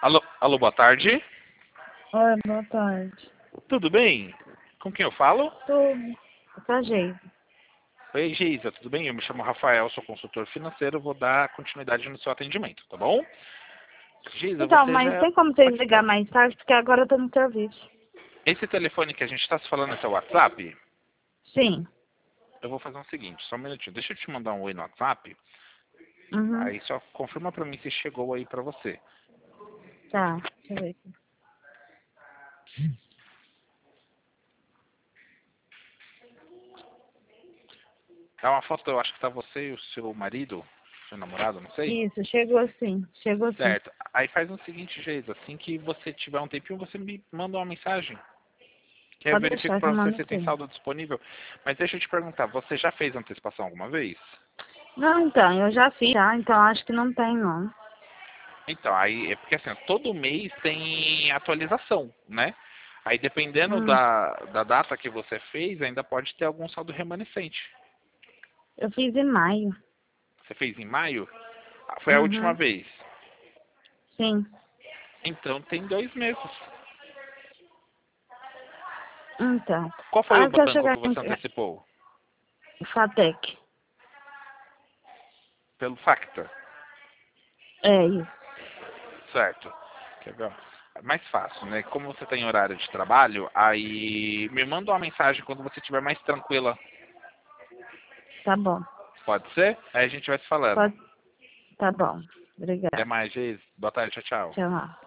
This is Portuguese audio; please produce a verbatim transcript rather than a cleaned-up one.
Alô, alô, boa tarde. Oi, boa tarde. Tudo bem? Com quem eu falo? Tudo. Tá jeito. Oi, Geisa, tudo bem? Eu me chamo Rafael, sou consultor financeiro, vou dar continuidade no seu atendimento, tá bom? Geisa, Então, você mas já... tem como vocês Pode ligar falar. mais tarde, porque agora eu tô no serviço. Esse telefone que a gente está se falando é seu WhatsApp? Sim. Eu vou fazer o seguinte, só um minutinho. Deixa eu te mandar um oi no WhatsApp, Uhum. aí só confirma pra mim se chegou aí pra você. Tá, deixa eu ver aqui. É uma foto, eu acho que tá você e o seu marido, seu namorado, não sei. Isso, chegou sim. Chegou sim. Certo. Aí faz o seguinte, Geisa, assim que você tiver um tempinho, você me manda uma mensagem. Que eu Pode verifico deixar que para eu você mando se tem sim. saldo disponível. Mas deixa eu te perguntar, você já fez antecipação alguma vez? Não, então, eu já fiz, tá? Então acho que não tem, não. Então, aí é porque assim, todo mês tem atualização, né? Aí dependendo Hum, da, da data que você fez, ainda pode ter algum saldo remanescente. eu fiz em maio. Você fez em maio? Ah, foi a última Uhum. vez. Sim. Então tem dois meses. Então. Qual foi o Ah, que eu banco chegar que em você antecipou? Fatec. Pelo Factor, É isso. certo? Quer ver? É mais fácil, né? Como você tem horário de trabalho, aí me manda uma mensagem quando você estiver mais tranquila. Tá bom. Pode ser? Aí a gente vai se falando. Pode. Tá bom. Até Obrigada. mais, Geis. Boa tarde, tchau, tchau. Tchau.